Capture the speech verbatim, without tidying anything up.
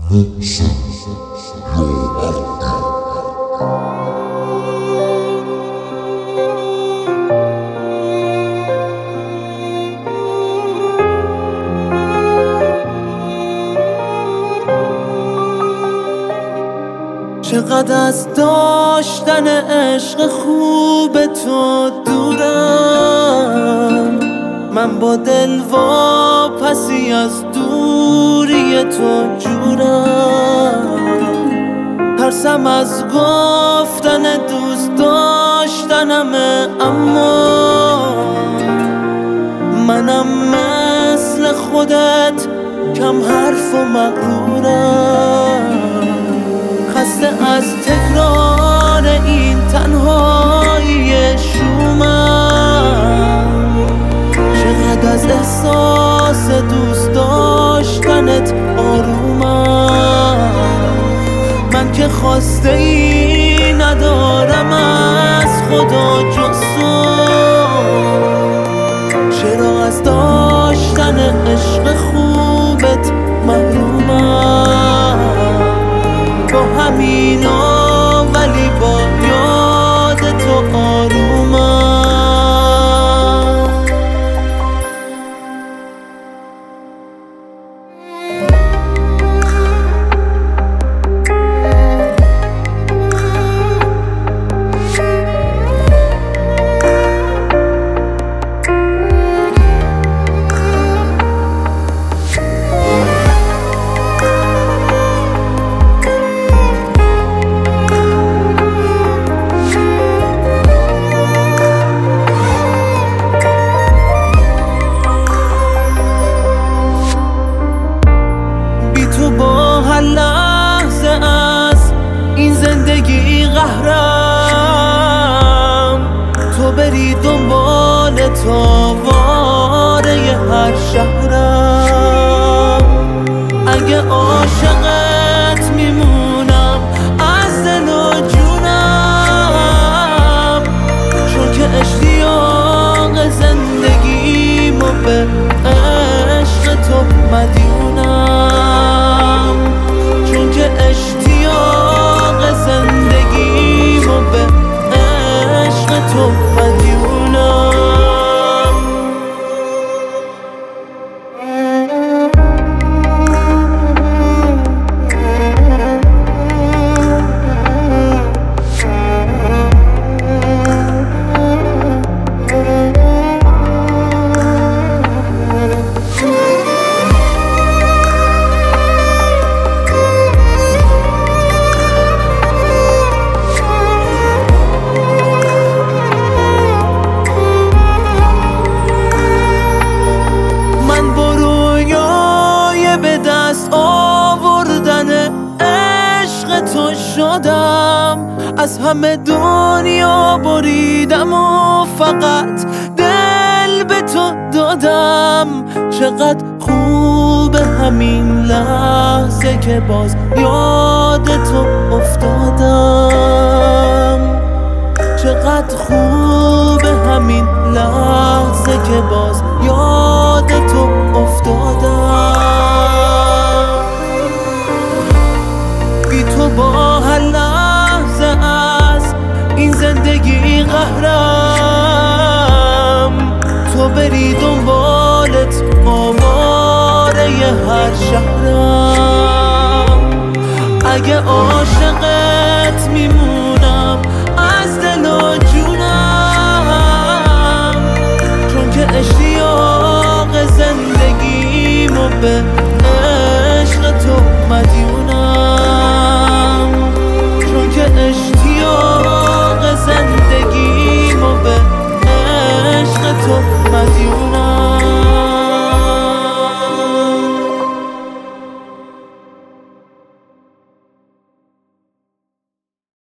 محسن یا چقدر از داشتن عشق خوب تو دورم، من با دل واپسی از دوری تو جورم. ترسم از گفتن دوست داشتنمه، اما منم مثل خودت کم حرف و مغرورم. خسته از تکرار این تنهایی شومم، چقدر از احساس دوست داشتنت آرومم. من که خواسته ای ندارم از خدا جز تو، چرا از داشتن عشق خوبت محرومم؟ با همینا ولی با یاد تو آرومم. قهرم تو بری دنبال تاواره هر شهرم. اگه عاشقت میمونم از دل و جونم، چون که اشتیاق زندگیمو به عشق تو مدیونم. چون که اشتیاق زندگی به عشق تو مدیونم. تو شدم از همه دنیا بریدم و فقط دل به تو دادم. چقدر خوبه همین لحظه که باز یاد تو افتادم. چقدر خوبه همین لحظه که باز یاد تو افتادم. تو با هر لحظه از این زندگی قهرم، تو بری دنبالت آواره هر شهرم. اگه عاشقت میمونم از دل و جونم، چون که اشتیاق زندگیمو به